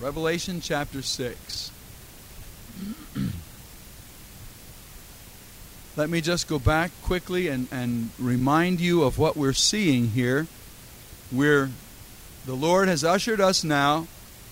Revelation chapter 6. Let me just go back quickly and remind you of what we're seeing here. The Lord has ushered us now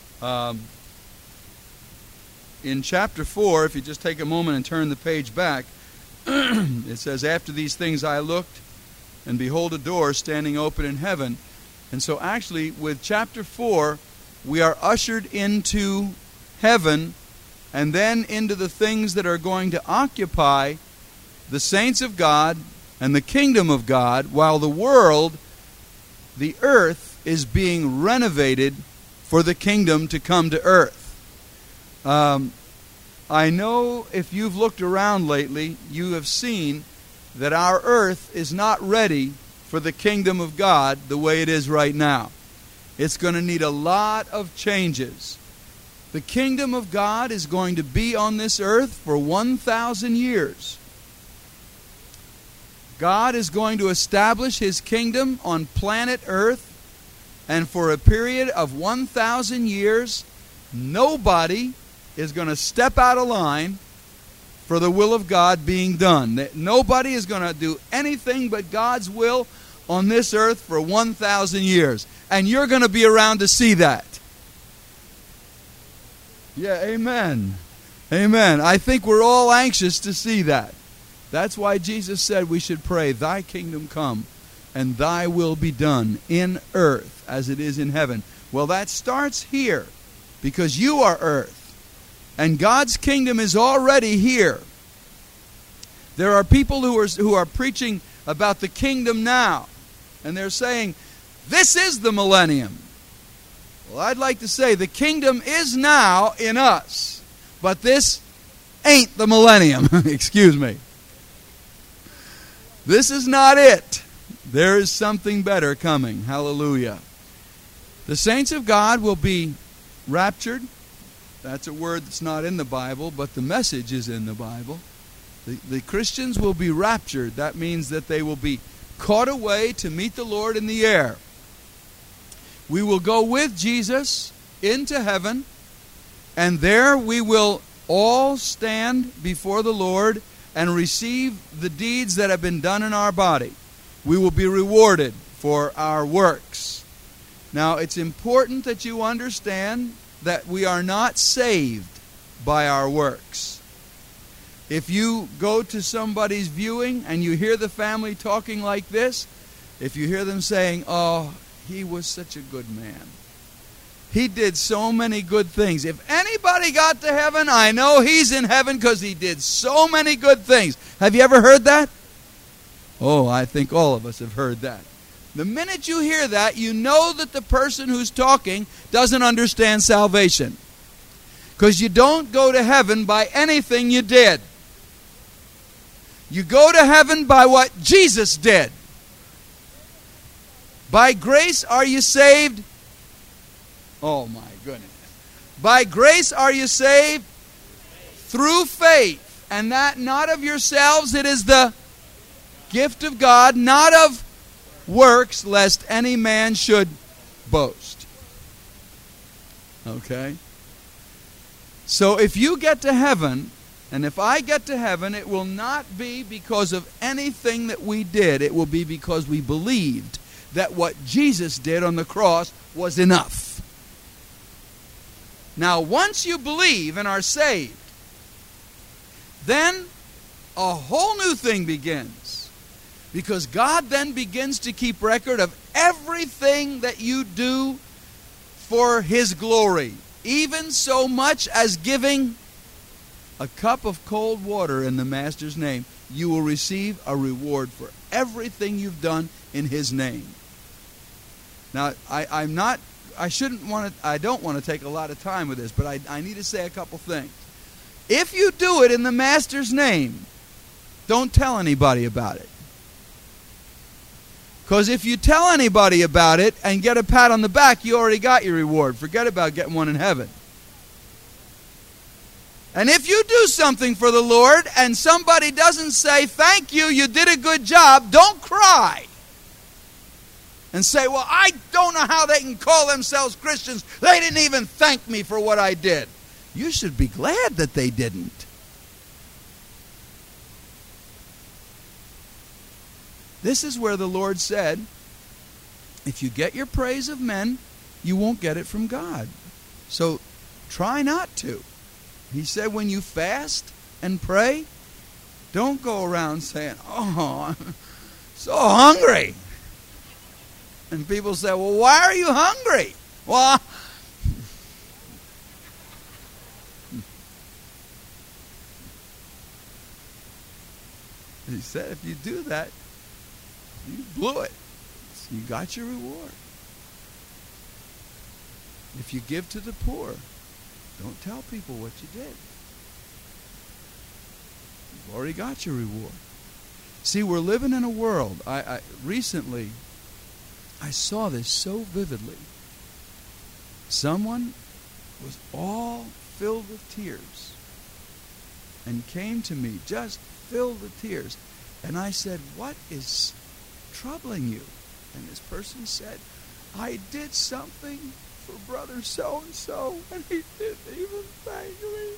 in chapter 4. If you just take a moment and turn the page back, it says, "After these things I looked, and behold, a door standing open in heaven." And so actually with chapter 4, we are ushered into heaven and then into the things that are going to occupy the saints of God and the kingdom of God, while the world, the earth, is being renovated for the kingdom to come to earth. I know if you've looked around lately, you have seen that our earth is not ready for the kingdom of God the way it is right now. It's going to need a lot of changes. The kingdom of God is going to be on this earth for 1,000 years. God is going to establish His kingdom on planet Earth, and for a period of 1,000 years, nobody is going to step out of line for the will of God being done. Nobody is going to do anything but God's will on this earth for 1,000 years. And you're going to be around to see that. Yeah, amen. Amen. I think we're all anxious to see that. That's why Jesus said we should pray, "Thy kingdom come, and Thy will be done in earth as it is in heaven." Well, that starts here, because you are earth. And God's kingdom is already here. There are people who are preaching about the kingdom now. And they're saying, this is the millennium. Well, I'd like to say the kingdom is now in us. But this ain't the millennium. Excuse me. This is not it. There is something better coming. Hallelujah. The saints of God will be raptured. That's a word that's not in the Bible, but the message is in the Bible. The Christians will be raptured. That means that they will be caught away to meet the Lord in the air. We will go with Jesus into heaven, and there we will all stand before the Lord and receive the deeds that have been done in our body. We will be rewarded for our works. Now, it's important that you understand that we are not saved by our works. If you go to somebody's viewing and you hear the family talking like this, if you hear them saying, "Oh, he was such a good man. He did so many good things. If anybody got to heaven, I know he's in heaven because he did so many good things." Have you ever heard that? Oh, I think all of us have heard that. The minute you hear that, you know that the person who's talking doesn't understand salvation. Because you don't go to heaven by anything you did. You go to heaven by what Jesus did. By grace are you saved? Oh my goodness. By grace are you saved? Through faith. And that not of yourselves, it is the gift of God, not of works, lest any man should boast. Okay? So if you get to heaven, and if I get to heaven, it will not be because of anything that we did. It will be because we believed that what Jesus did on the cross was enough. Now, once you believe and are saved, then a whole new thing begins. Because God then begins to keep record of everything that you do for His glory. Even so much as giving a cup of cold water in the Master's name. You will receive a reward for everything you've done in His name. Now, I don't want to take a lot of time with this, but I need to say a couple things. If you do it in the Master's name, don't tell anybody about it. Because if you tell anybody about it and get a pat on the back, you already got your reward. Forget about getting one in heaven. And if you do something for the Lord and somebody doesn't say, "Thank you, you did a good job," don't cry. and say, well, I don't know how they can call themselves Christians. They didn't even thank me for what I did. You should be glad that they didn't. This is where the Lord said, if you get your praise of men, you won't get it from God. So try not to. He said when you fast and pray, don't go around saying, oh, I'm so hungry. And people say, well, why are you hungry? Well, he said if you do that, you blew it. You got your reward. If you give to the poor, don't tell people what you did. You've already got your reward. See, we're living in a world. Recently, I saw this so vividly. Someone was all filled with tears and came to me just filled with tears. And I said, what is troubling you? And this person said, I did something for brother so-and-so, and he didn't even thank me.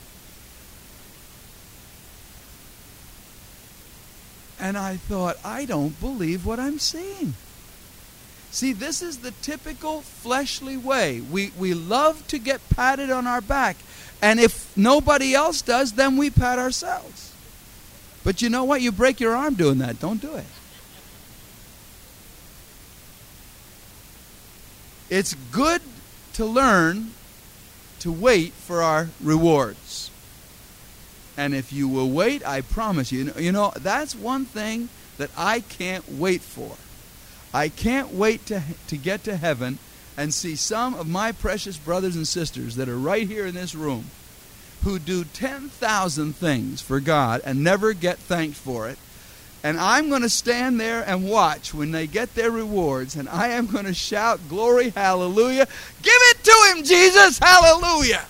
And I thought, I don't believe what I'm seeing. See, this is the typical fleshly way. We love to get patted on our back. And if nobody else does, then we pat ourselves. But you know what? You break your arm doing that. Don't do it. It's good to learn to wait for our rewards. And if you will wait, I promise you, that's one thing that I can't wait for. I can't wait to get to heaven and see some of my precious brothers and sisters that are right here in this room who do 10,000 things for God and never get thanked for it. And I'm going to stand there and watch when they get their rewards, and I am going to shout, glory, hallelujah. Give it to him, Jesus, hallelujah.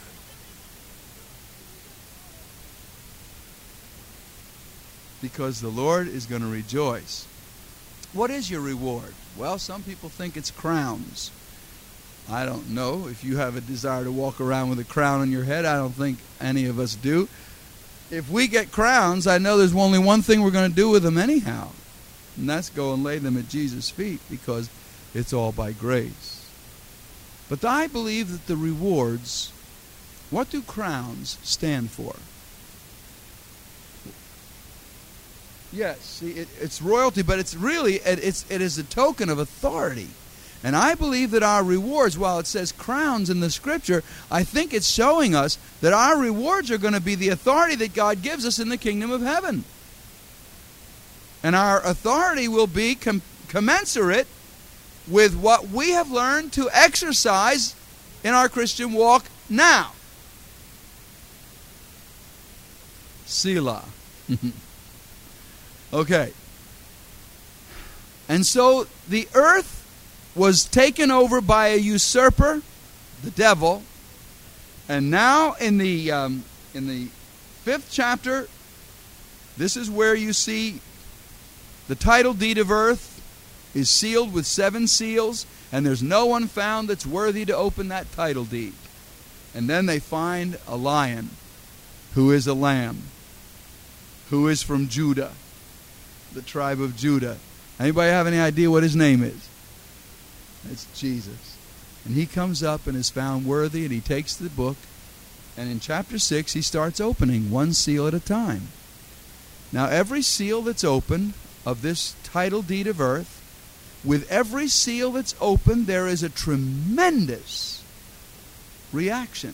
Because the Lord is going to rejoice. What is your reward? Well, some people think it's crowns. I don't know. If you have a desire to walk around with a crown on your head, I don't think any of us do. If we get crowns, I know there's only one thing we're going to do with them anyhow. And that's go and lay them at Jesus' feet, because it's all by grace. But I believe that the rewards, what do crowns stand for? Yes, see, it's royalty, but it's really, it is a token of authority. And I believe that our rewards, while it says crowns in the Scripture, I think it's showing us that our rewards are going to be the authority that God gives us in the kingdom of heaven. And our authority will be commensurate with what we have learned to exercise in our Christian walk now. Selah. Okay. And so the earth was taken over by a usurper, the devil. And now in the 5th chapter, this is where you see the title deed of earth is sealed with 7 seals, and there's no one found that's worthy to open that title deed. And then they find a lion who is a lamb, who is from Judah, the tribe of Judah. Anybody have any idea what his name is? It's Jesus. And he comes up and is found worthy, and he takes the book, and in chapter 6 he starts opening one seal at a time. Now every seal that's opened of this title deed of earth, with every seal that's opened there is a tremendous reaction.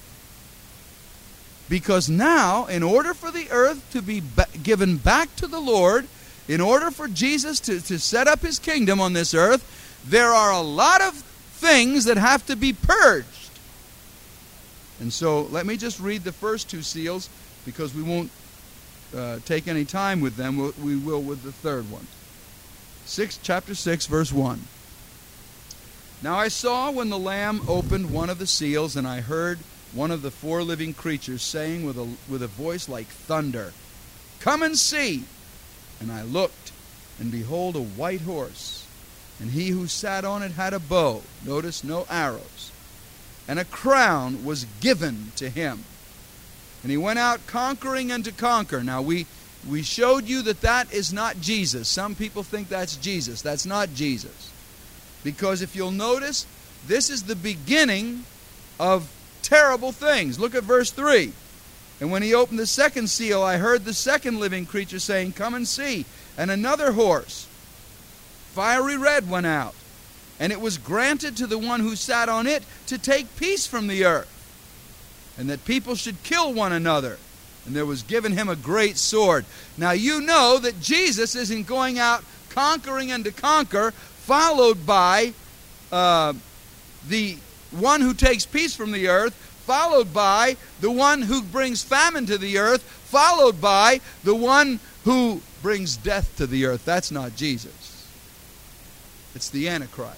Because now, in order for the earth to be given back to the Lord, in order for Jesus to set up his kingdom on this earth, there are a lot of things that have to be purged. And so let me just read the first 2 seals, because we won't take any time with them. We will with the third one. Chapter 6, verse 1. Now I saw when the Lamb opened one of the seals, and I heard one of the 4 living creatures saying with a voice like thunder, "Come and see." And I looked, and behold, a white horse. And he who sat on it had a bow. Notice, no arrows. And a crown was given to him. And he went out conquering and to conquer. Now, we showed you that that is not Jesus. Some people think that's Jesus. That's not Jesus. Because if you'll notice, this is the beginning of terrible things. Look at verse 3. And when he opened the second seal, I heard the second living creature saying, Come and see. And another horse, fiery red, went out. And it was granted to the one who sat on it to take peace from the earth, and that people should kill one another. And there was given him a great sword. Now you know that Jesus isn't going out conquering and to conquer, followed by the one who takes peace from the earth, followed by the one who brings famine to the earth, followed by the one who brings death to the earth. That's not Jesus. It's the Antichrist.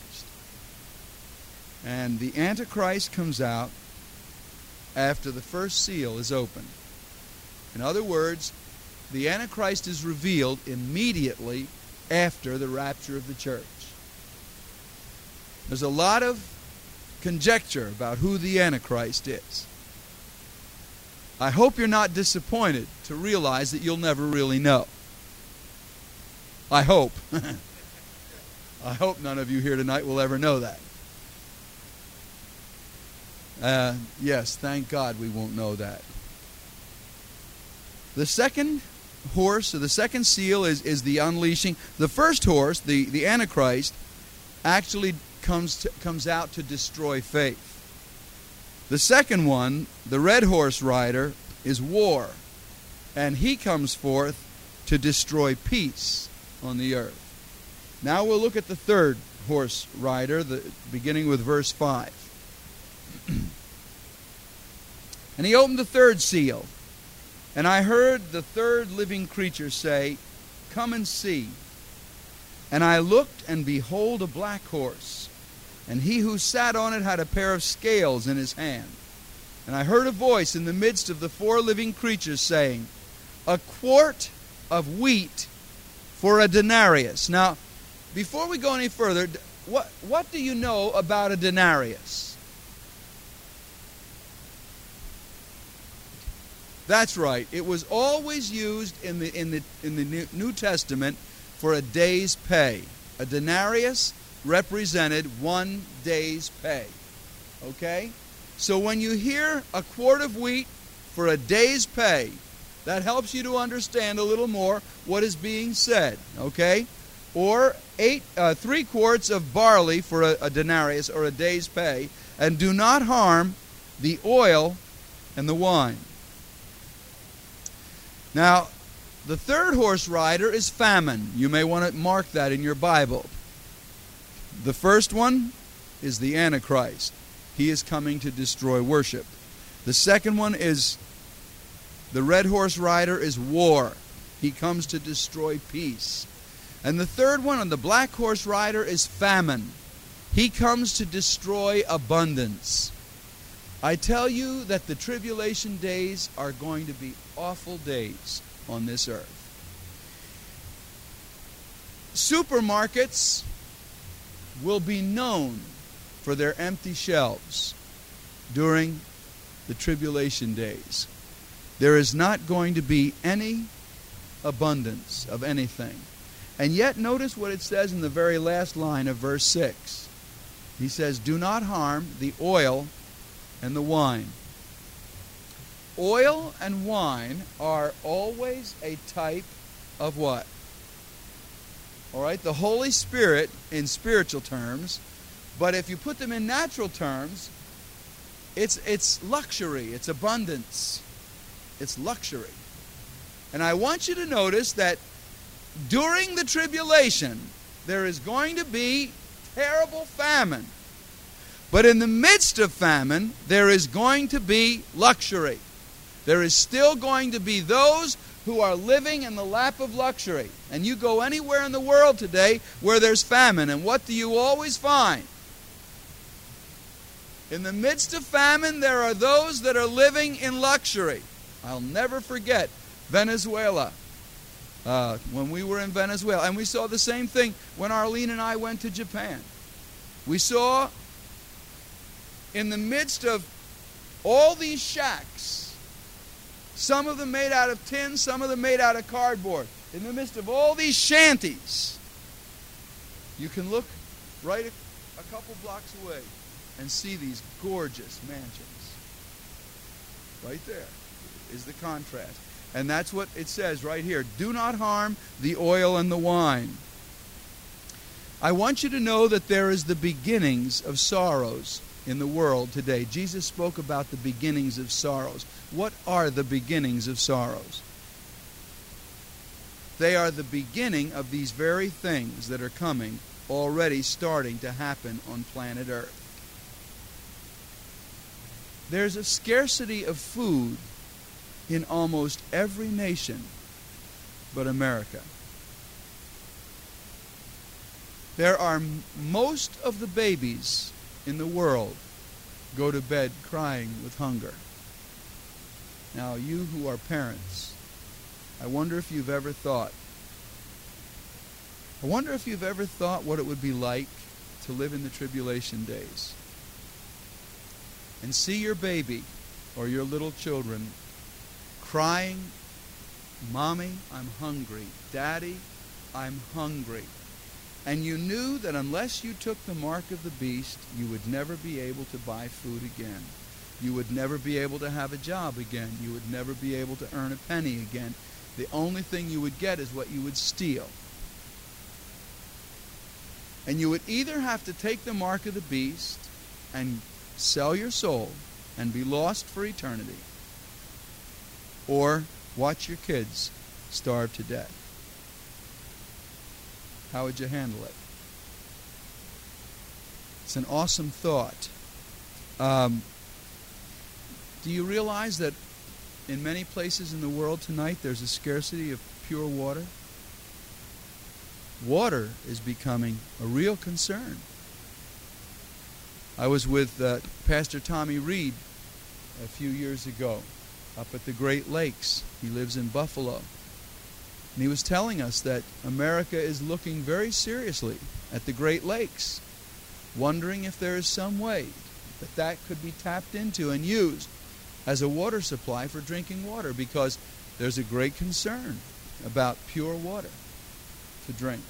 And the Antichrist comes out after the first seal is opened. In other words, the Antichrist is revealed immediately after the rapture of the church. There's a lot of conjecture about who the Antichrist is. I hope you're not disappointed to realize that you'll never really know. I hope. I hope none of you here tonight will ever know that. Yes, thank God we won't know that. The second horse, or the second seal, is the unleashing. The first horse, the Antichrist, actually comes out to destroy faith. The second one, the red horse rider, is war. And he comes forth to destroy peace on the earth. Now we'll look at the third horse rider, beginning with verse 5. And he opened the third seal, and I heard the third living creature say, Come and see. And I looked, and behold, a black horse, and he who sat on it had a pair of scales in his hand. And I heard a voice in the midst of the four living creatures saying, A quart of wheat for a denarius. Now, before we go any further, what do you know about a denarius? That's right. It was always used in the New Testament for a day's pay. A denarius represented 1 day's pay. Okay? So when you hear a quart of wheat for a day's pay, that helps you to understand a little more what is being said. Okay? Or 3 quarts of barley for a denarius, or a day's pay, and do not harm the oil and the wine. Now, the third horse rider is famine. You may want to mark that in your Bible. The first one is the Antichrist. He is coming to destroy worship. The second one is the red horse rider is war. He comes to destroy peace. And the third one, the black horse rider, is famine. He comes to destroy abundance. I tell you that the tribulation days are going to be awful days on this earth. Supermarkets will be known for their empty shelves during the tribulation days. There is not going to be any abundance of anything. And yet, notice what it says in the very last line of verse 6. He says, Do not harm the oil and the wine. Oil and wine are always a type of what? All right, the Holy Spirit in spiritual terms, but if you put them in natural terms, it's luxury, it's abundance, it's luxury. And I want you to notice that during the tribulation, there is going to be terrible famine. But in the midst of famine, there is going to be luxury. There is still going to be those who are living in the lap of luxury. And you go anywhere in the world today where there's famine, and what do you always find? In the midst of famine, there are those that are living in luxury. I'll never forget Venezuela. when we were in Venezuela. And we saw the same thing when Arlene and I went to Japan. We saw in the midst of all these shacks, some of them made out of tin, some of them made out of cardboard, in the midst of all these shanties, you can look right a couple blocks away and see these gorgeous mansions. Right there is the contrast. And that's what it says right here. Do not harm the oil and the wine. I want you to know that there is the beginnings of sorrows in the world today. Jesus spoke about the beginnings of sorrows. What are the beginnings of sorrows? They are the beginning of these very things that are coming, already starting to happen on planet Earth. There's a scarcity of food in almost every nation but America. There are most of the babies in the world go to bed crying with hunger. Now, you who are parents, I wonder if you've ever thought what it would be like to live in the tribulation days and see your baby or your little children crying, "Mommy, I'm hungry. Daddy, I'm hungry." And you knew that unless you took the mark of the beast, you would never be able to buy food again. You would never be able to have a job again. You would never be able to earn a penny again. The only thing you would get is what you would steal. And you would either have to take the mark of the beast and sell your soul and be lost for eternity, or watch your kids starve to death. How would you handle it? It's an awesome thought. Do you realize that in many places in the world tonight there's a scarcity of pure water? Water is becoming a real concern. I was with Pastor Tommy Reed a few years ago up at the Great Lakes. He lives in Buffalo. And he was telling us that America is looking very seriously at the Great Lakes, wondering if there is some way that could be tapped into and used as a water supply for drinking water, because there's a great concern about pure water to drink.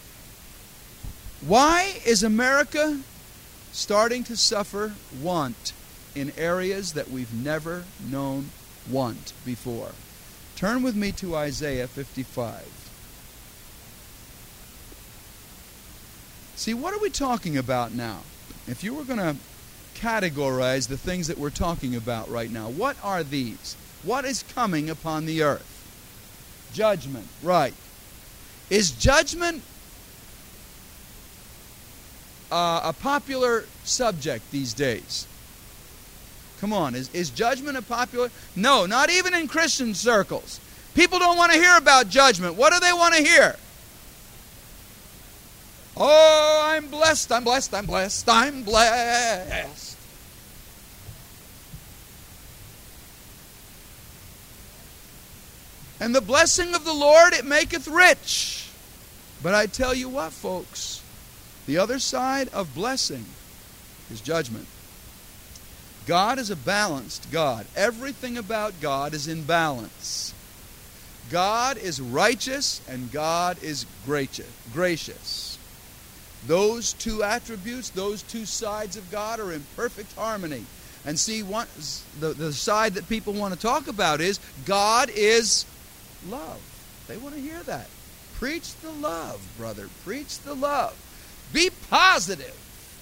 Why is America starting to suffer want in areas that we've never known want before? Turn with me to Isaiah 55. See, what are we talking about now? If you were going to categorize the things that we're talking about right now, what are these? What is coming upon the earth? Judgment, right. Is judgment a popular subject these days? Come on, is judgment a popular? No, not even in Christian circles. People don't want to hear about judgment. What do they want to hear? Oh, I'm blessed, I'm blessed, I'm blessed, I'm blessed. And the blessing of the Lord, it maketh rich. But I tell you what, folks, the other side of blessing is judgment. God is a balanced God. Everything about God is in balance. God is righteous and God is gracious. Those two attributes, those two sides of God are in perfect harmony. And see, the side that people want to talk about is God is love. They want to hear that. Preach the love, brother. Preach the love. Be positive.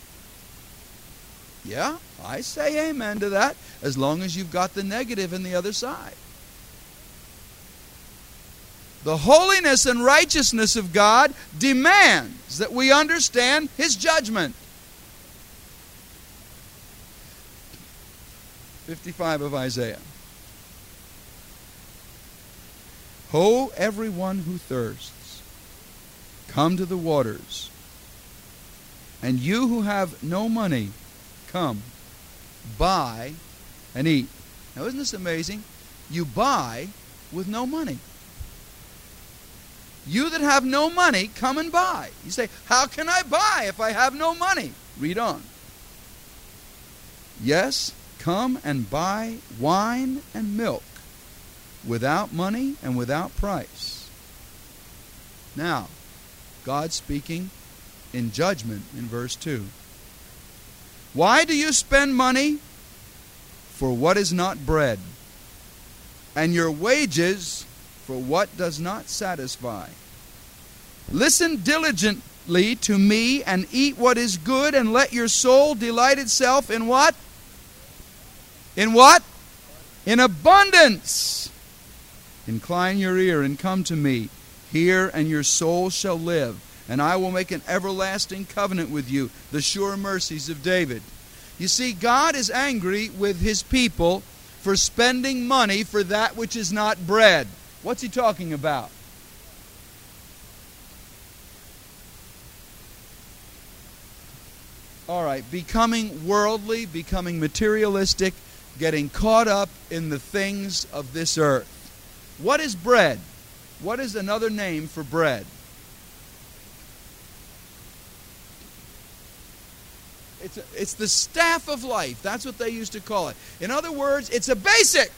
Yeah, I say amen to that, as long as you've got the negative in the other side. The holiness and righteousness of God demands that we understand His judgment. 55 of Isaiah. Ho, everyone who thirsts, come to the waters. And you who have no money, come, buy and eat. Now, isn't this amazing? You buy with no money. You that have no money, come and buy. You say, how can I buy if I have no money? Read on. Yes, come and buy wine and milk without money and without price. Now, God speaking in judgment in verse 2. Why do you spend money for what is not bread, and your wages for what does not satisfy? Listen diligently to me and eat what is good, and let your soul delight itself in what? In what? In abundance. Incline your ear and come to me. Hear, and your soul shall live. And I will make an everlasting covenant with you, the sure mercies of David. You see, God is angry with His people for spending money for that which is not bread. What's He talking about? All right, becoming worldly, becoming materialistic, getting caught up in the things of this earth. What is bread? What is another name for bread? It's the staff of life. That's what they used to call it. In other words, it's a basic.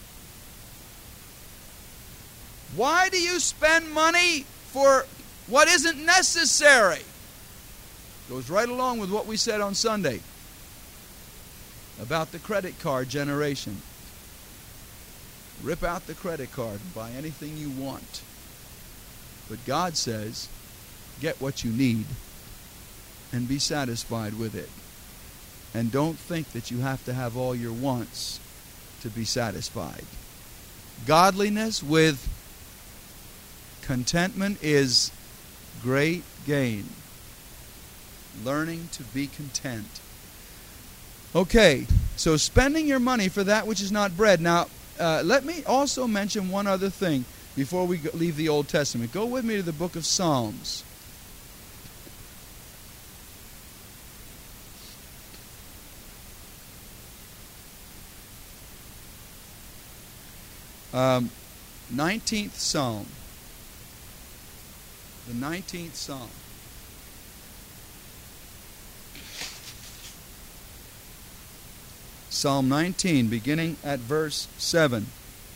Why do you spend money for what isn't necessary? Goes right along with what we said on Sunday about the credit card generation. Rip out the credit card and buy anything you want. But God says, get what you need and be satisfied with it. And don't think that you have to have all your wants to be satisfied. Godliness with contentment is great gain. Learning to be content. Okay, so spending your money for that which is not bread. Now, let me also mention one other thing before we leave the Old Testament. Go with me to the book of Psalms. Um, 19th Psalm. The 19th Psalm. Psalm 19, beginning at verse 7.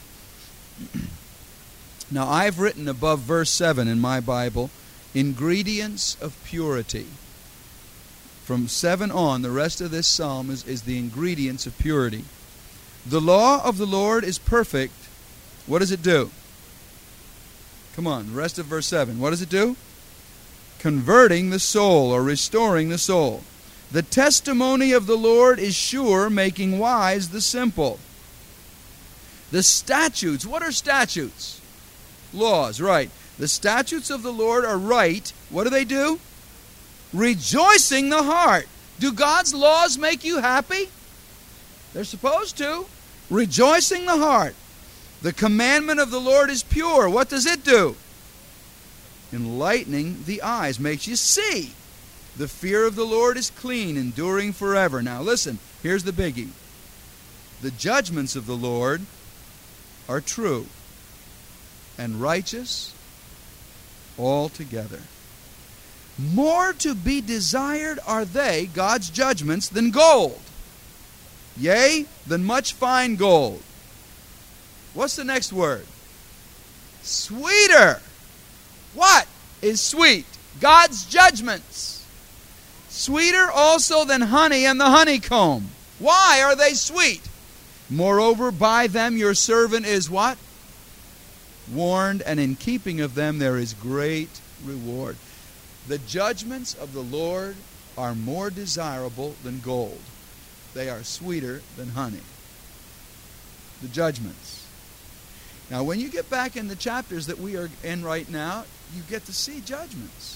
Now, I've written above verse 7 in my Bible, ingredients of purity. From 7 on, the rest of this psalm is the ingredients of purity. The law of the Lord is perfect. What does it do? Come on, the rest of verse 7. What does it do? Converting the soul, or restoring the soul. The testimony of the Lord is sure, making wise the simple. The statutes. What are statutes? Laws, right. The statutes of the Lord are right. What do? Rejoicing the heart. Do God's laws make you happy? They're supposed to. Rejoicing the heart. The commandment of the Lord is pure. What does it do? Enlightening the eyes. Makes you see. The fear of the Lord is clean, enduring forever. Now listen, here's the biggie. The judgments of the Lord are true and righteous altogether. More to be desired are they, God's judgments, than gold. Yea, than much fine gold. What's the next word? Sweeter. What is sweet? God's judgments. Sweeter also than honey and the honeycomb. Why are they sweet? Moreover, by them your servant is what? Warned, and in keeping of them there is great reward. The judgments of the Lord are more desirable than gold. They are sweeter than honey. The judgments. Now, when you get back in the chapters that we are in right now, you get to see judgments.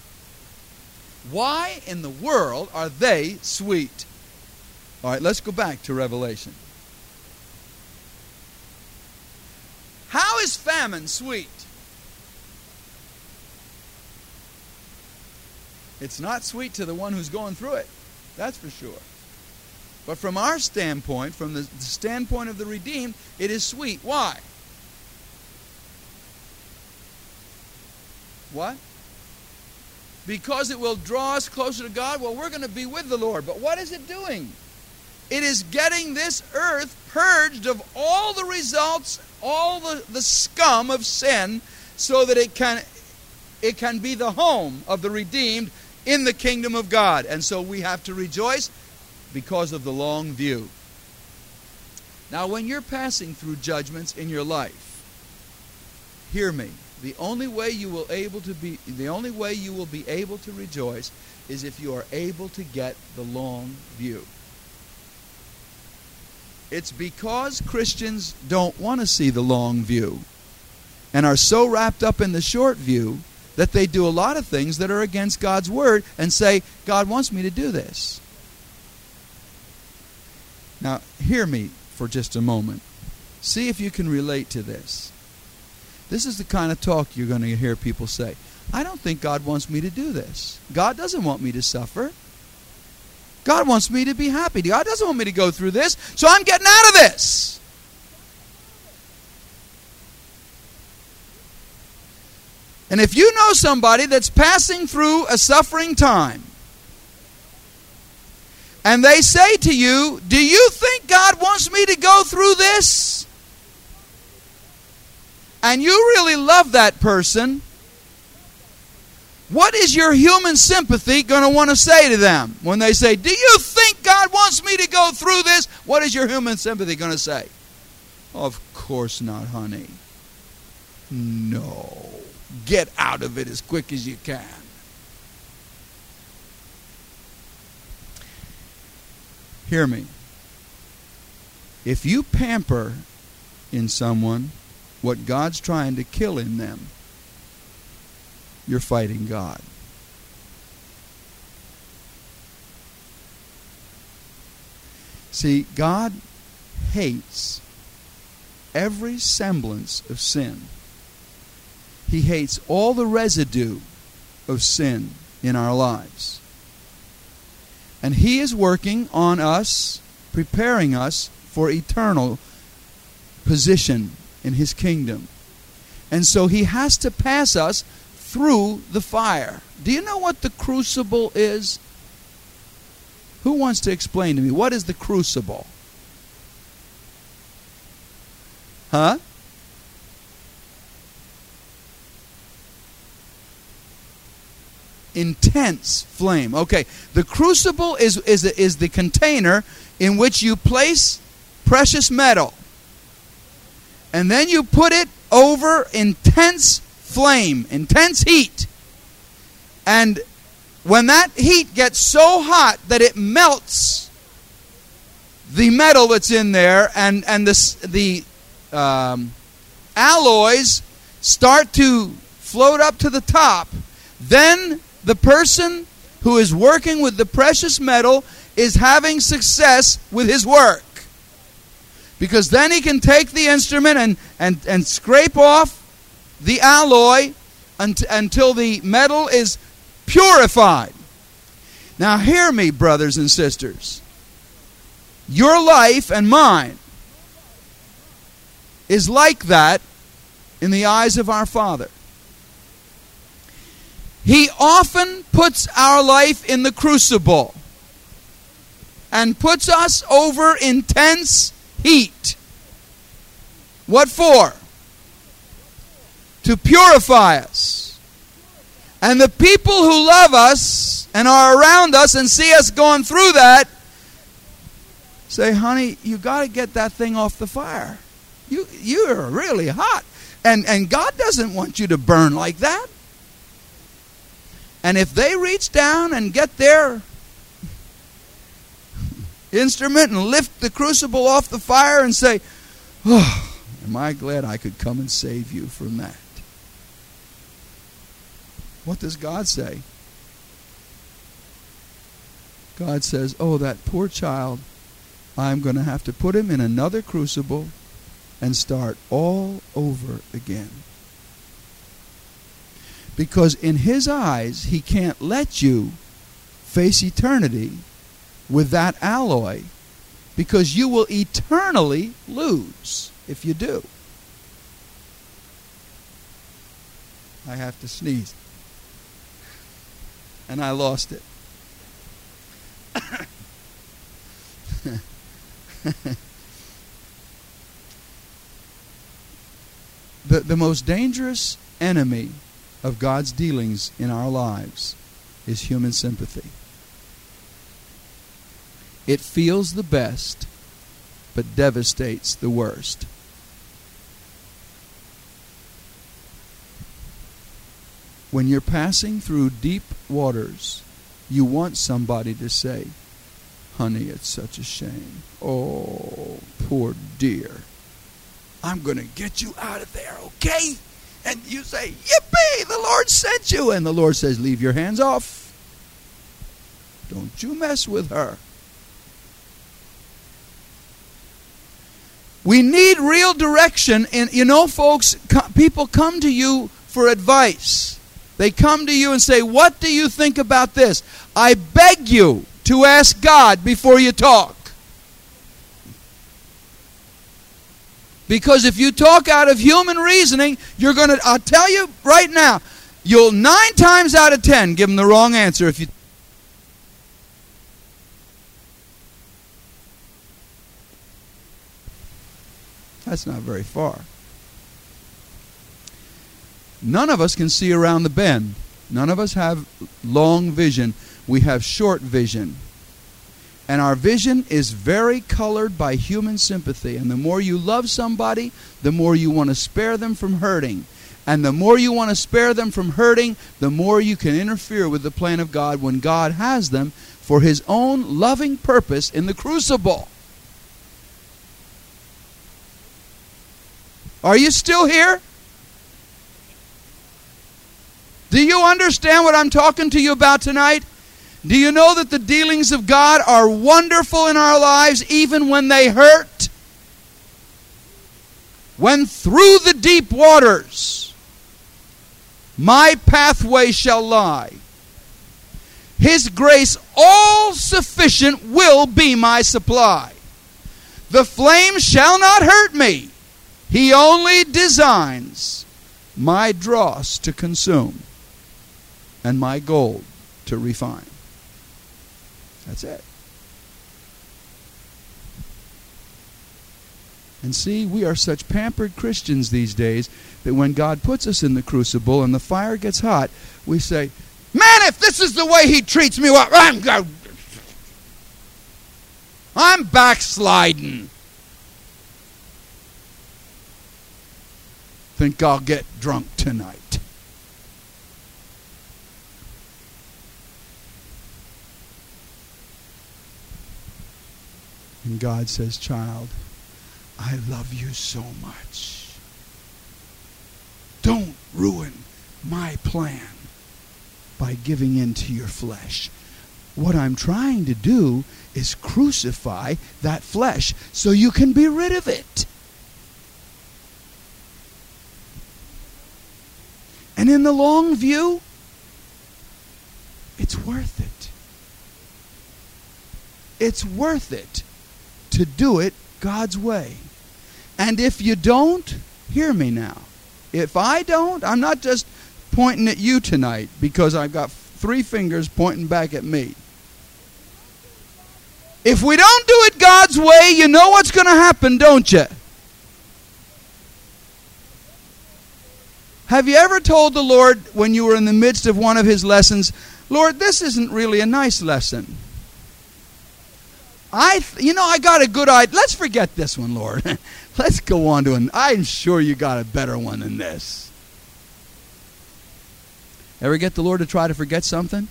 Why in the world are they sweet? All right, let's go back to Revelation. How is famine sweet? It's not sweet to the one who's going through it. That's for sure. But from our standpoint, from the standpoint of the redeemed, it is sweet. Why? What? Because it will draw us closer to God. Well, we're going to be with the Lord. But what is it doing? It is getting this earth purged of all the results, all the scum of sin, so that it can be the home of the redeemed in the kingdom of God. And so we have to rejoice because of the long view. Now, when you're passing through judgments in your life, hear me. The only way you will be able to rejoice is if you are able to get the long view. It's because Christians don't want to see the long view and are so wrapped up in the short view that they do a lot of things that are against God's word and say, God wants me to do this. Now, hear me for just a moment. See if you can relate to this. This is the kind of talk you're going to hear people say. I don't think God wants me to do this. God doesn't want me to suffer. God wants me to be happy. God doesn't want me to go through this, so I'm getting out of this. And if you know somebody that's passing through a suffering time, and they say to you, do you think God wants me to go through this? And you really love that person, what is your human sympathy going to want to say to them when they say, do you think God wants me to go through this? What is your human sympathy going to say? Of course not, honey. No. Get out of it as quick as you can. Hear me. If you pamper in someone what God's trying to kill in them, you're fighting God. See, God hates every semblance of sin. He hates all the residue of sin in our lives. And He is working on us, preparing us for eternal position in His kingdom. And so He has to pass us through the fire. Do you know what the crucible is? Who wants to explain to me? What is the crucible? Huh? Intense flame. Okay, the crucible is the container in which you place precious metal. And then you put it over intense flame, intense heat. And when that heat gets so hot that it melts the metal that's in there, and the alloys start to float up to the top, then the person who is working with the precious metal is having success with his work. Because then he can take the instrument and scrape off the alloy until the metal is purified. Now hear me, brothers and sisters. Your life and mine is like that in the eyes of our Father. He often puts our life in the crucible and puts us over intense heat. What for? To purify us. And the people who love us and are around us and see us going through that say, honey, you got to get that thing off the fire. You're really hot. And God doesn't want you to burn like that. And if they reach down and get their instrument and lift the crucible off the fire and say, oh, am I glad I could come and save you from that? What does God say? God says, oh, that poor child, I'm going to have to put him in another crucible and start all over again. Because in His eyes, He can't let you face eternity with that alloy, because you will eternally lose if you do. I have to sneeze. and I lost it. The most dangerous enemy of God's dealings in our lives is human sympathy. It feels the best, but devastates the worst. When you're passing through deep waters, you want somebody to say, "Honey, it's such a shame. Oh, poor dear. I'm going to get you out of there, okay?" And you say, "Yippee, the Lord sent you." And the Lord says, "Leave your hands off. Don't you mess with her." We need real direction. And you know, folks, people come to you for advice. They come to you and say, "What do you think about this?" I beg you to ask God before you talk. Because if you talk out of human reasoning, you're going to, I'll tell you right now, you'll 9 times out of 10 give them the wrong answer if you. That's not very far. None of us can see around the bend. None of us have long vision. We have short vision. And our vision is very colored by human sympathy. And the more you love somebody, the more you want to spare them from hurting. And the more you want to spare them from hurting, the more you can interfere with the plan of God when God has them for His own loving purpose in the crucible. Are you still here? Do you understand what I'm talking to you about tonight? Do you know that the dealings of God are wonderful in our lives even when they hurt? When through the deep waters my pathway shall lie, His grace all sufficient will be my supply. The flame shall not hurt me. He only designs my dross to consume and my gold to refine. That's it. And see, we are such pampered Christians these days that when God puts us in the crucible and the fire gets hot, we say, "Man, if this is the way He treats me, well, I'm backsliding. Think I'll get drunk tonight." And God says, "Child, I love you so much. Don't ruin my plan by giving in to your flesh. What I'm trying to do is crucify that flesh so you can be rid of it." And in the long view, it's worth it. It's worth it to do it God's way. And if you don't, hear me now. If I don't, I'm not just pointing at you tonight because I've got 3 fingers pointing back at me. If we don't do it God's way, you know what's going to happen, don't you? Have you ever told the Lord when you were in the midst of one of His lessons, "Lord, this isn't really a nice lesson. I got a good idea. Let's forget this one, Lord. Let's go on to I'm sure you got a better one than this." Ever get the Lord to try to forget something?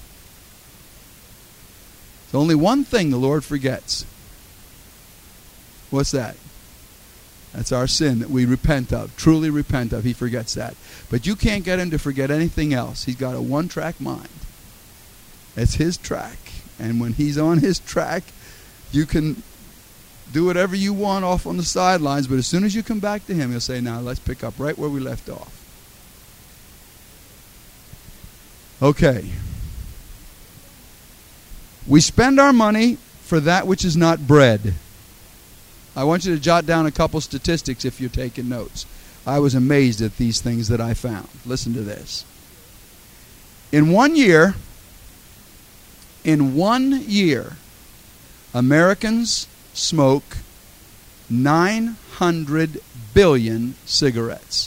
There's only one thing the Lord forgets. What's that? That's our sin that we repent of, truly repent of. He forgets that. But you can't get Him to forget anything else. He's got a one-track mind. It's His track. And when He's on His track, you can do whatever you want off on the sidelines, but as soon as you come back to Him, He'll say, "Now let's pick up right where we left off." Okay. We spend our money for that which is not bread. I want you to jot down a couple statistics if you're taking notes. I was amazed at these things that I found. Listen to this. In 1 year, In 1 year, Americans smoke 900 billion cigarettes.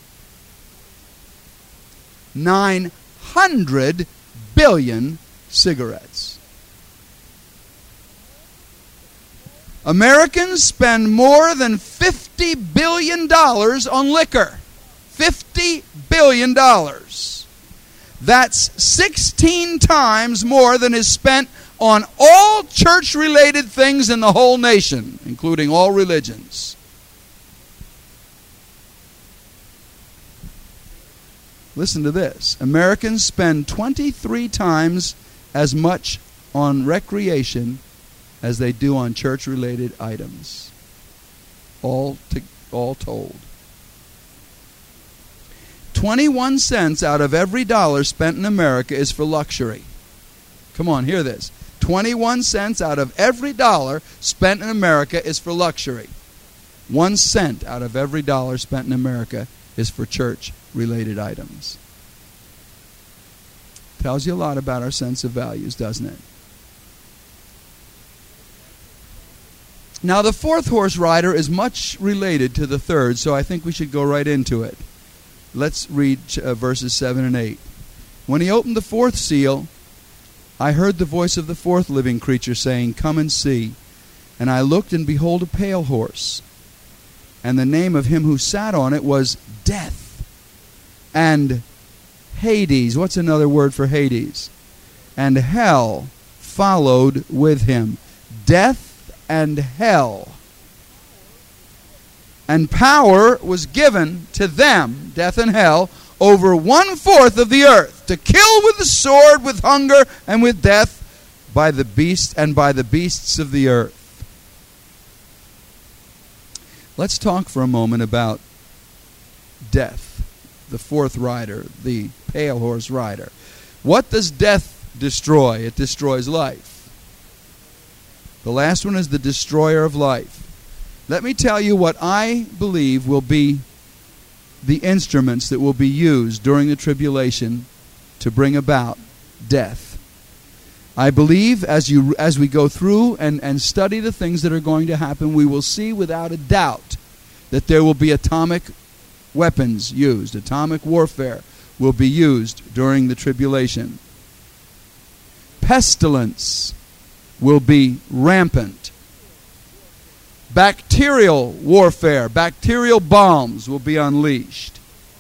900 billion cigarettes. Americans spend more than $50 billion on liquor. $50 billion. That's 16 times more than is spent on all church-related things in the whole nation, including all religions. Listen to this. Americans spend 23 times as much on recreation as they do on church-related items, all told. 21 cents out of every dollar spent in America is for luxury. Come on, hear this. 21 cents out of every dollar spent in America is for luxury. 1 cent out of every dollar spent in America is for church-related items. Tells you a lot about our sense of values, doesn't it? Now, the fourth horse rider is much related to the third, so I think we should go right into it. Let's read verses 7 and 8. When he opened the fourth seal, I heard the voice of the fourth living creature saying, "Come and see." And I looked, and behold, a pale horse. And the name of him who sat on it was Death. And Hades, what's another word for Hades? And hell followed with him. Death and hell. And power was given to them, death and hell, over 1/4 of the earth, to kill with the sword, with hunger, and with death, by the beast and by the beasts of the earth. Let's talk for a moment about death, the fourth rider, the pale horse rider. What does death destroy? It destroys life. The last one is the destroyer of life. Let me tell you what I believe will be the instruments that will be used during the tribulation to bring about death. I believe as we go through and study the things that are going to happen, we will see without a doubt that there will be atomic weapons used. Atomic warfare will be used during the tribulation. Pestilence will be rampant. Bacterial warfare, bacterial bombs will be unleashed.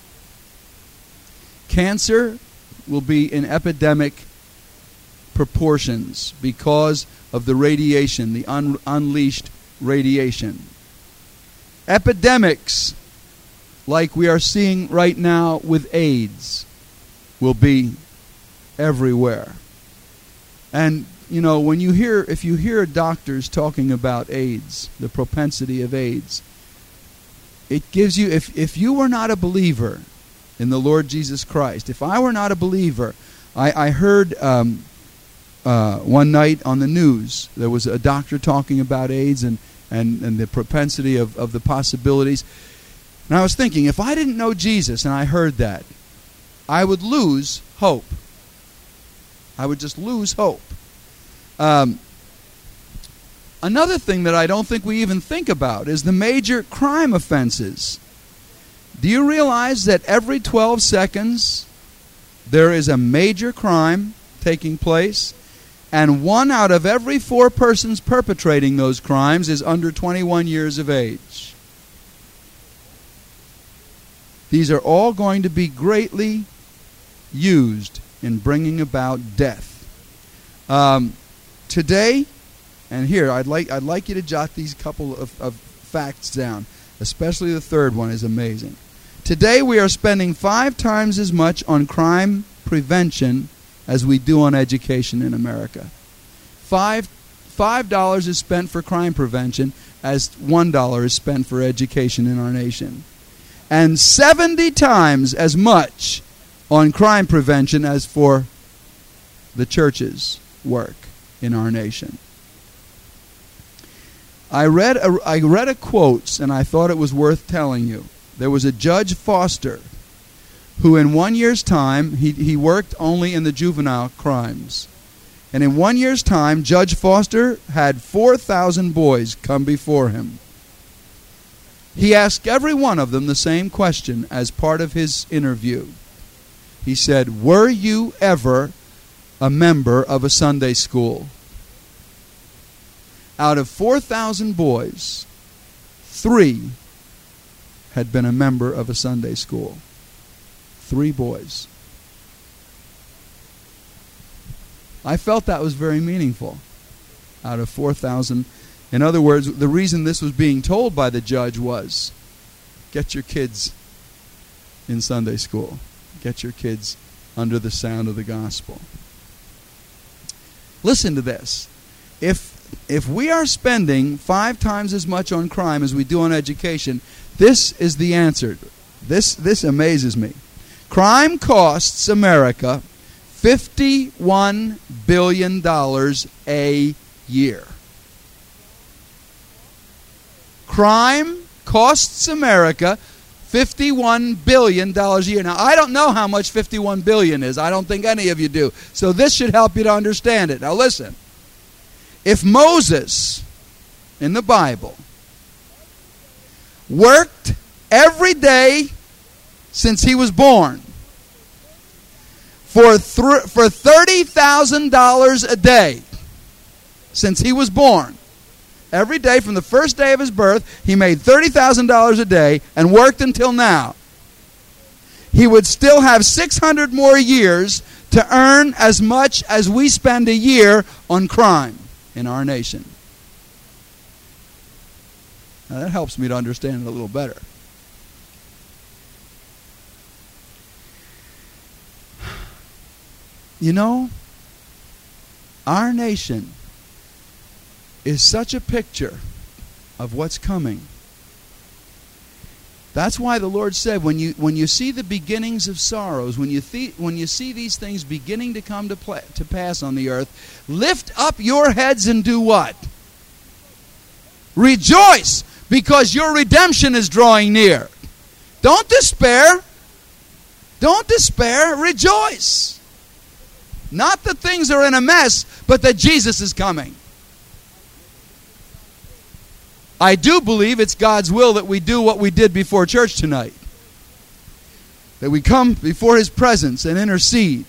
Cancer will be in epidemic proportions because of the radiation, the unleashed radiation. Epidemics, like we are seeing right now with AIDS, will be everywhere. And you know, if you hear doctors talking about AIDS, the propensity of AIDS, it gives you, if you were not a believer in the Lord Jesus Christ, if I were not a believer, I heard one night on the news, there was a doctor talking about AIDS and the propensity of the possibilities. And I was thinking, if I didn't know Jesus and I heard that, I would lose hope. I would just lose hope. Another thing that I don't think we even think about is the major crime offenses. Do you realize that every 12 seconds there is a major crime taking place, and 1 out of every 4 persons perpetrating those crimes is under 21 years of age? These are all going to be greatly used in bringing about death. Today, and here, I'd like you to jot these couple of facts down. Especially the third one is amazing. Today we are spending 5 times as much on crime prevention as we do on education in America. $5 is spent for crime prevention as $1 is spent for education in our nation. And 70 times as much on crime prevention as for the church's work in our nation. I read a quote, and I thought it was worth telling you. There was a Judge Foster who in 1 year's time, he worked only in the juvenile crimes. And in 1 year's time, Judge Foster had 4,000 boys come before him. He asked every one of them the same question as part of his interview. He said, "Were you ever a member of a Sunday school?" Out of 4,000 boys, 3 had been a member of a Sunday school. 3 boys. I felt that was very meaningful. Out of 4,000. In other words, the reason this was being told by the judge was, get your kids in Sunday school. Get your kids under the sound of the gospel. Listen to this. If we are spending 5 times as much on crime as we do on education, this is the answer. This amazes me. Crime costs America $51 billion a year. Crime costs America $51 billion a year. Now, I don't know how much $51 billion is. I don't think any of you do. So this should help you to understand it. Now listen. If Moses, in the Bible, worked every day since he was born for $30,000 a day since he was born, every day from the first day of his birth, he made $30,000 a day and worked until now, he would still have 600 more years to earn as much as we spend a year on crime in our nation. Now that helps me to understand it a little better. You know, our nation is such a picture of what's coming. That's why the Lord said, when you see the beginnings of sorrows, when you see these things beginning to come to pass on the earth, lift up your heads and do what? Rejoice, because your redemption is drawing near. Don't despair. Don't despair. Rejoice. Not that things are in a mess, but that Jesus is coming. I do believe it's God's will that we do what we did before church tonight. That we come before His presence and intercede.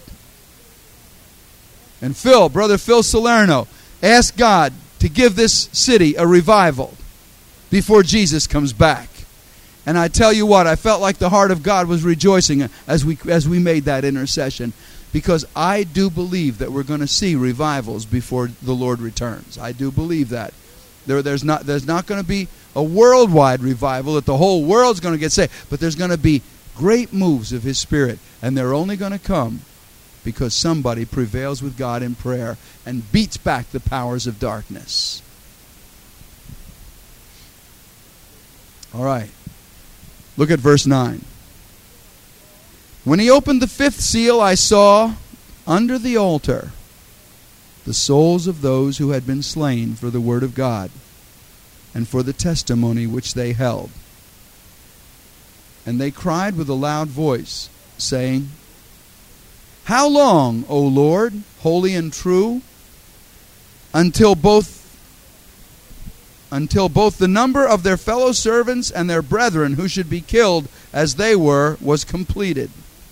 And Brother Phil Salerno, ask God to give this city a revival before Jesus comes back. And I tell you what, I felt like the heart of God was rejoicing as we made that intercession. Because I do believe that we're going to see revivals before the Lord returns. I do believe that. There's not going to be a worldwide revival that the whole world's going to get saved. But there's going to be great moves of His Spirit. And they're only going to come because somebody prevails with God in prayer and beats back the powers of darkness. All right. Look at verse 9. When he opened the 5th seal, I saw under the altar the souls of those who had been slain for the word of God and for the testimony which they held. And they cried with a loud voice, saying, How long, O Lord, holy and true, until both the number of their fellow servants and their brethren who should be killed as they were was completed?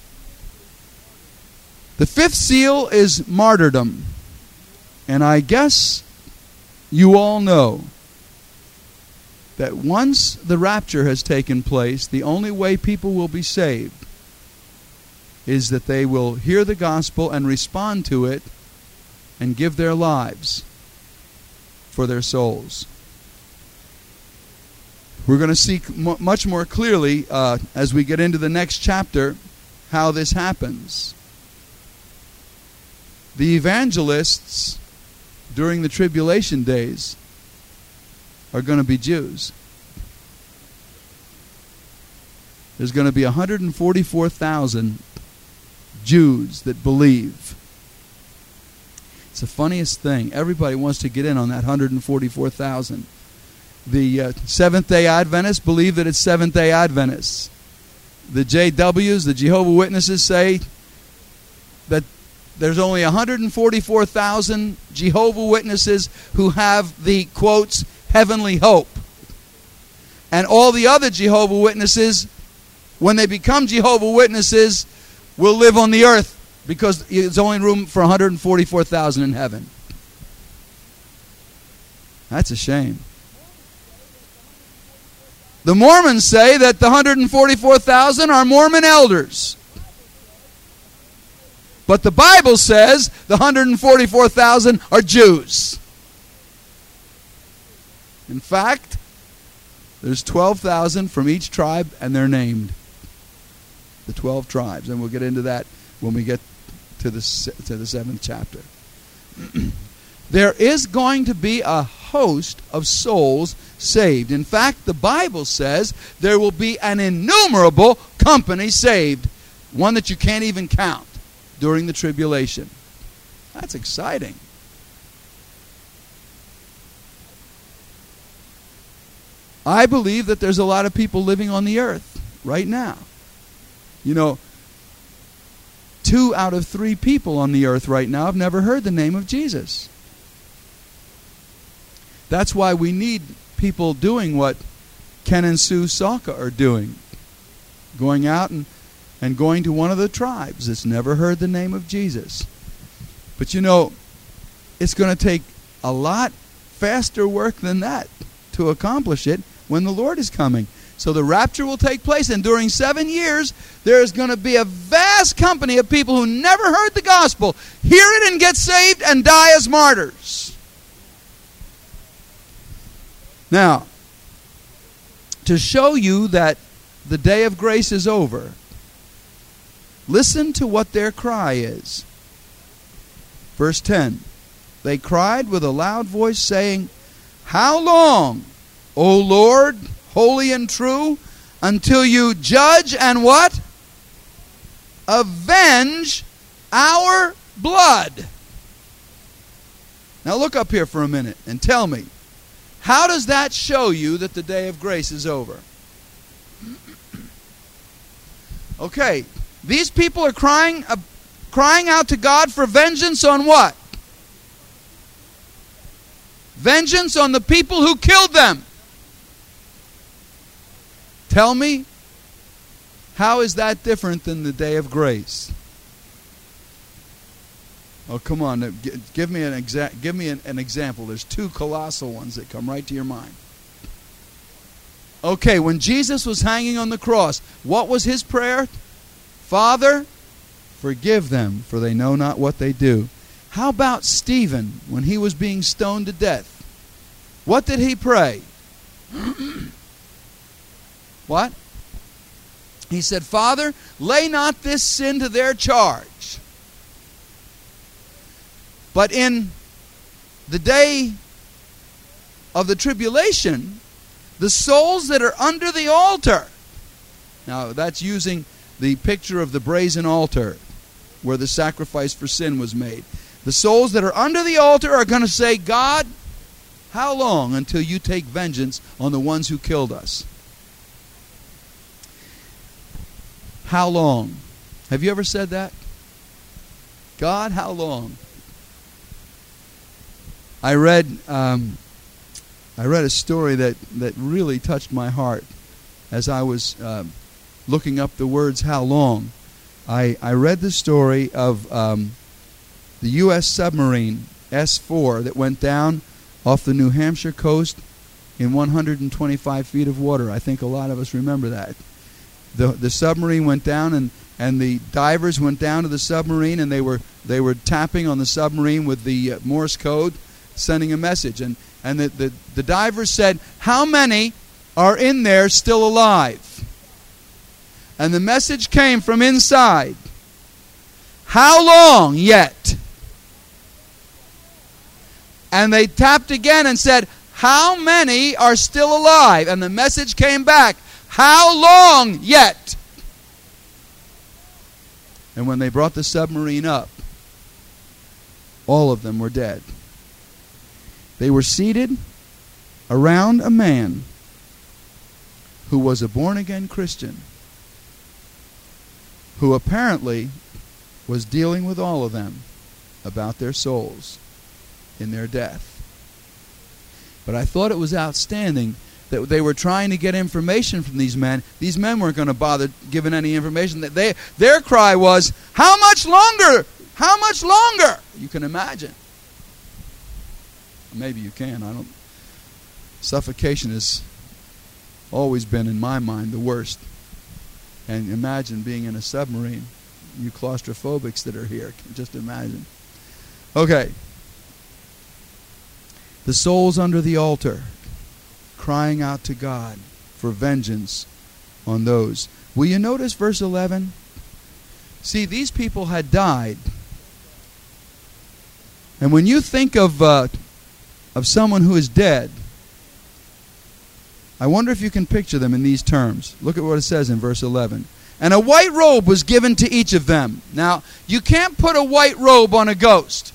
The 5th seal is martyrdom. And I guess you all know that once the rapture has taken place, the only way people will be saved is that they will hear the gospel and respond to it and give their lives for their souls. We're going to see much more clearly as we get into the next chapter how this happens. The evangelists during the tribulation days are going to be Jews. There's going to be 144,000 Jews that believe. It's the funniest thing. Everybody wants to get in on that 144,000. The Seventh-day Adventists believe that it's Seventh-day Adventists. The JWs, the Jehovah's Witnesses, say that there's only 144,000 Jehovah's Witnesses who have the, quotes, heavenly hope. And all the other Jehovah's Witnesses, when they become Jehovah's Witnesses, will live on the earth because there's only room for 144,000 in heaven. That's a shame. The Mormons say that the 144,000 are Mormon elders. But the Bible says the 144,000 are Jews. In fact, there's 12,000 from each tribe, and they're named. The 12 tribes. And we'll get into that when we get to the 7th chapter. There is going to be a host of souls saved. In fact, the Bible says there will be an innumerable company saved, one that you can't even count during the tribulation. That's exciting. I believe that there's a lot of people living on the earth right now. You know, 2 out of 3 people on the earth right now have never heard the name of Jesus. That's why we need people doing what Ken and Sue Salka are doing. Going out and going to one of the tribes that's never heard the name of Jesus. But you know, it's going to take a lot faster work than that to accomplish it when the Lord is coming. So the rapture will take place, and during 7 years, there is going to be a vast company of people who never heard the gospel, hear it and get saved and die as martyrs. Now, to show you that the day of grace is over, listen to what their cry is. Verse 10, they cried with a loud voice, saying, "How long, O Lord, holy and true, until you judge and" what? "Avenge our blood." Now look up here for a minute and tell me, how does that show you that the day of grace is over? Okay, these people are crying out to God for vengeance on what? Vengeance on the people who killed them. Tell me, how is that different than the day of grace? Oh, come on, give me an example. There's 2 colossal ones that come right to your mind. Okay, when Jesus was hanging on the cross, what was his prayer? "Father, forgive them, for they know not what they do." How about Stephen when he was being stoned to death? What did he pray? What? He said, "Father, lay not this sin to their charge." But in the day of the tribulation, the souls that are under the altar. Now, that's using the picture of the brazen altar where the sacrifice for sin was made. The souls that are under the altar are going to say, "God, how long until you take vengeance on the ones who killed us?" How long? Have you ever said that? God, how long? I read a story that really touched my heart as I was looking up the words "how long." I read the story of the U.S. submarine S-4 that went down off the New Hampshire coast in 125 feet of water. I think a lot of us remember that. The submarine went down, and the divers went down to the submarine, and they were tapping on the submarine with the Morse code, sending a message. And the divers said, "How many are in there still alive?" And the message came from inside, "How long yet?" And they tapped again and said, "How many are still alive?" And the message came back, "How long yet?" And when they brought the submarine up, all of them were dead. They were seated around a man who was a born-again Christian, who apparently was dealing with all of them. about their souls in their death. But I thought it was outstanding that they were trying to get information from these men. These men weren't going to bother giving any information. Their cry was, "How much longer? How much longer?" You can imagine. Maybe you can. Suffocation has always been, in my mind, the worst. And imagine being in a submarine. You claustrophobics that are here, can just imagine. Okay. The souls under the altar, crying out to God for vengeance on those. Will you notice verse 11? See, these people had died. And when you think of someone who is dead, I wonder if you can picture them in these terms. Look at what it says in verse 11. And a white robe was given to each of them. Now, you can't put a white robe on a ghost.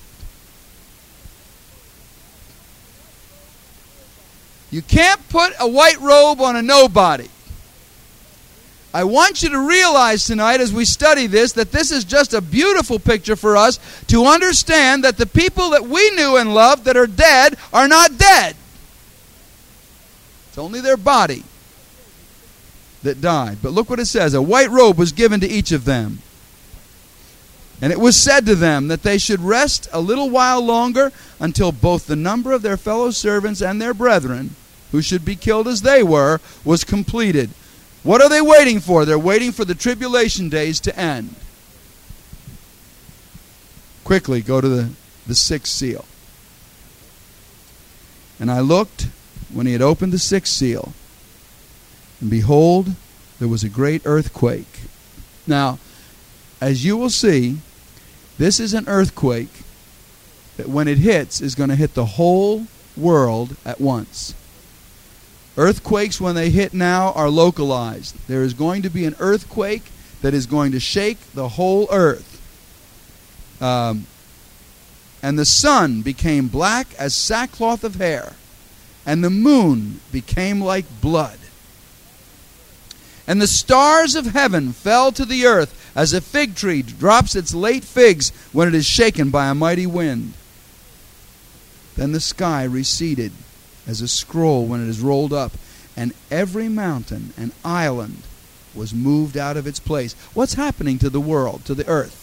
You can't put a white robe on a nobody. I want you to realize tonight as we study this that this is just a beautiful picture for us to understand that the people that we knew and loved that are dead are not dead. It's only their body that died. But look what it says. A white robe was given to each of them. And it was said to them that they should rest a little while longer until both the number of their fellow servants and their brethren, who should be killed as they were, was completed. What are they waiting for? They're waiting for the tribulation days to end. Quickly, go to the sixth seal. And I looked when he had opened the sixth seal, and behold, there was a great earthquake. Now, as you will see, this is an earthquake that when it hits is going to hit the whole world at once. Earthquakes, when they hit now, are localized. There is going to be an earthquake that is going to shake the whole earth. And the sun became black as sackcloth of hair, and the moon became like blood. And the stars of heaven fell to the earth as a fig tree drops its late figs when it is shaken by a mighty wind. Then the sky receded as a scroll when it is rolled up, and every mountain and island was moved out of its place. What's happening to the world, to the earth?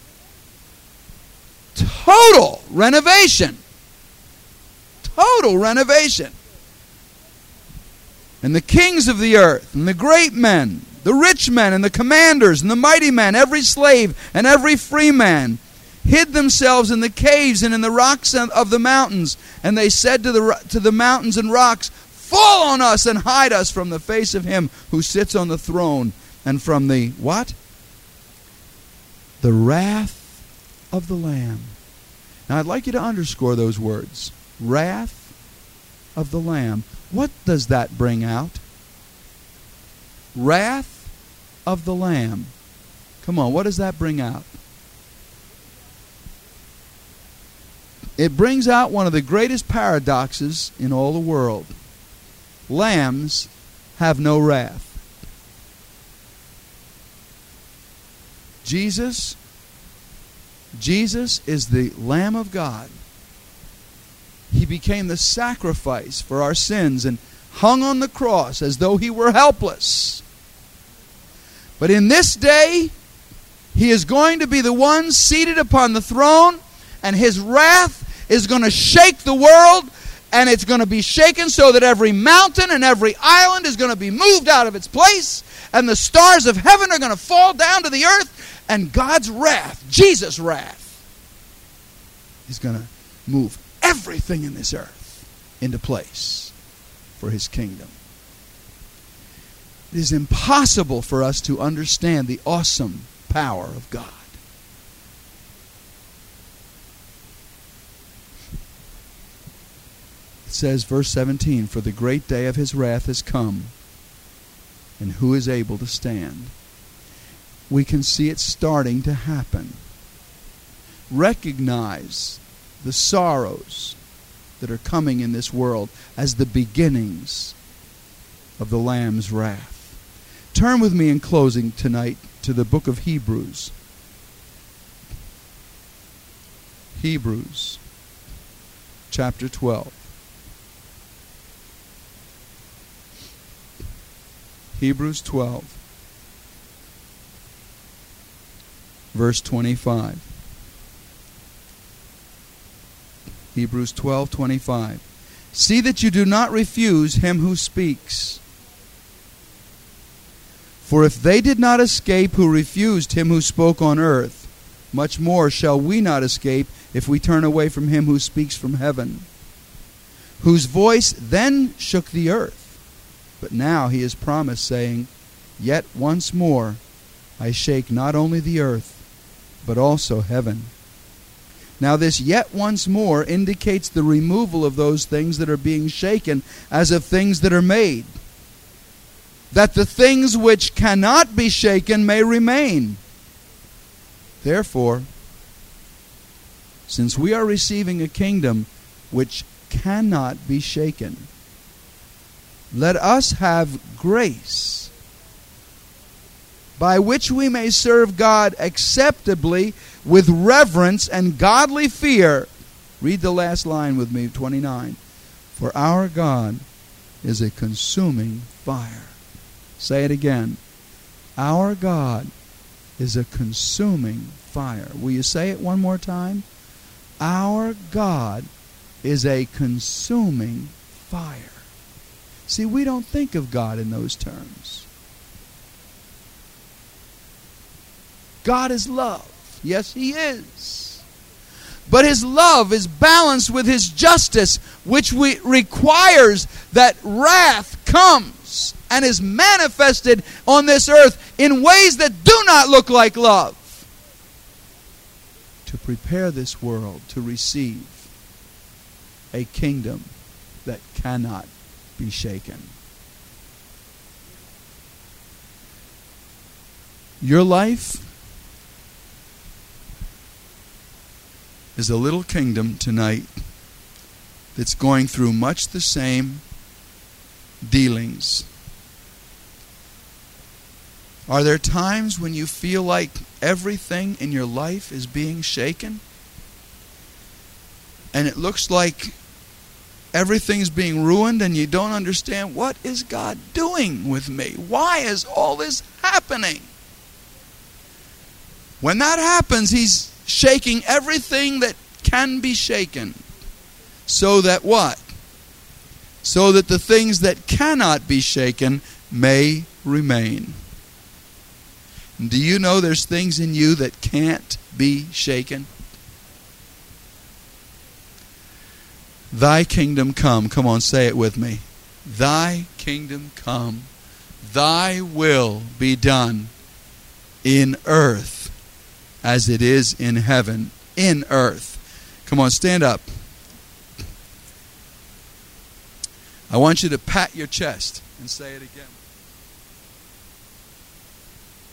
Total renovation. Total renovation. And the kings of the earth, and the great men, the rich men, and the commanders, and the mighty men, every slave and every free man, hid themselves in the caves and in the rocks of the mountains. And they said to the mountains and rocks, "Fall on us and hide us from the face of him who sits on the throne and from the," what? "The wrath of the Lamb." Now I'd like you to underscore those words. Wrath of the Lamb. What does that bring out? Wrath of the Lamb. Come on, what does that bring out? It brings out one of the greatest paradoxes in all the world. Lambs have no wrath. Jesus is the Lamb of God. He became the sacrifice for our sins and hung on the cross as though he were helpless. But in this day, he is going to be the one seated upon the throne, and his wrath is going to shake the world, and it's going to be shaken so that every mountain and every island is going to be moved out of its place, and the stars of heaven are going to fall down to the earth, and God's wrath, Jesus' wrath, is going to move everything in this earth into place for his kingdom. It is impossible for us to understand the awesome power of God. It says, verse 17, "For the great day of his wrath has come, and who is able to stand?" We can see it starting to happen. Recognize the sorrows that are coming in this world as the beginnings of the Lamb's wrath. Turn with me in closing tonight to the book of Hebrews. Hebrews chapter 12. Hebrews 12, verse 25. Hebrews 12:25. See that you do not refuse him who speaks. For if they did not escape who refused him who spoke on earth, much more shall we not escape if we turn away from him who speaks from heaven, whose voice then shook the earth. But now he has promised, saying, Yet once more I shake not only the earth, but also heaven. Now this yet once more indicates the removal of those things that are being shaken as of things that are made, that the things which cannot be shaken may remain. Therefore, since we are receiving a kingdom which cannot be shaken, let us have grace by which we may serve God acceptably with reverence and godly fear. Read the last line with me, 29. For our God is a consuming fire. Say it again. Our God is a consuming fire. Will you say it one more time? Our God is a consuming fire. See, we don't think of God in those terms. God is love. Yes, He is. But His love is balanced with His justice, which requires that wrath comes and is manifested on this earth in ways that do not look like love, to prepare this world to receive a kingdom that cannot be shaken. Your life is a little kingdom tonight that's going through much the same dealings. Are there times when you feel like everything in your life is being shaken? And it looks like everything's being ruined and you don't understand, what is God doing with me? Why is all this happening? When that happens, He's shaking everything that can be shaken. So that what? So that the things that cannot be shaken may remain. Do you know there's things in you that can't be shaken? Thy kingdom come. Come on, say it with me. Thy kingdom come. Thy will be done in earth as it is in heaven. In earth. Come on, stand up. I want you to pat your chest and say it again.